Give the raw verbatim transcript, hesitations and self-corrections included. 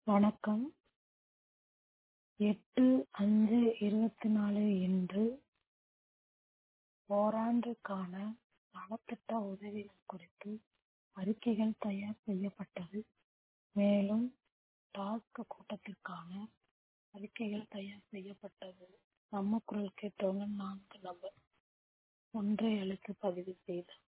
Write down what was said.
வணக்கம். எட்டு அஞ்சு இருபத்தி நாலு இன்று ஓராண்டுக்கான நலத்திட்ட உதவிகள் குறித்து அறிக்கைகள் தயார் செய்யப்பட்டது. மேலும் டாஸ்க் கூட்டத்திற்கான அறிக்கைகள் தயார் செய்யப்பட்டது. நம்ம குரல் கேட்டவங்க நான்கு நபர் ஒன்றை அழைத்து பதிவு செய்தார்.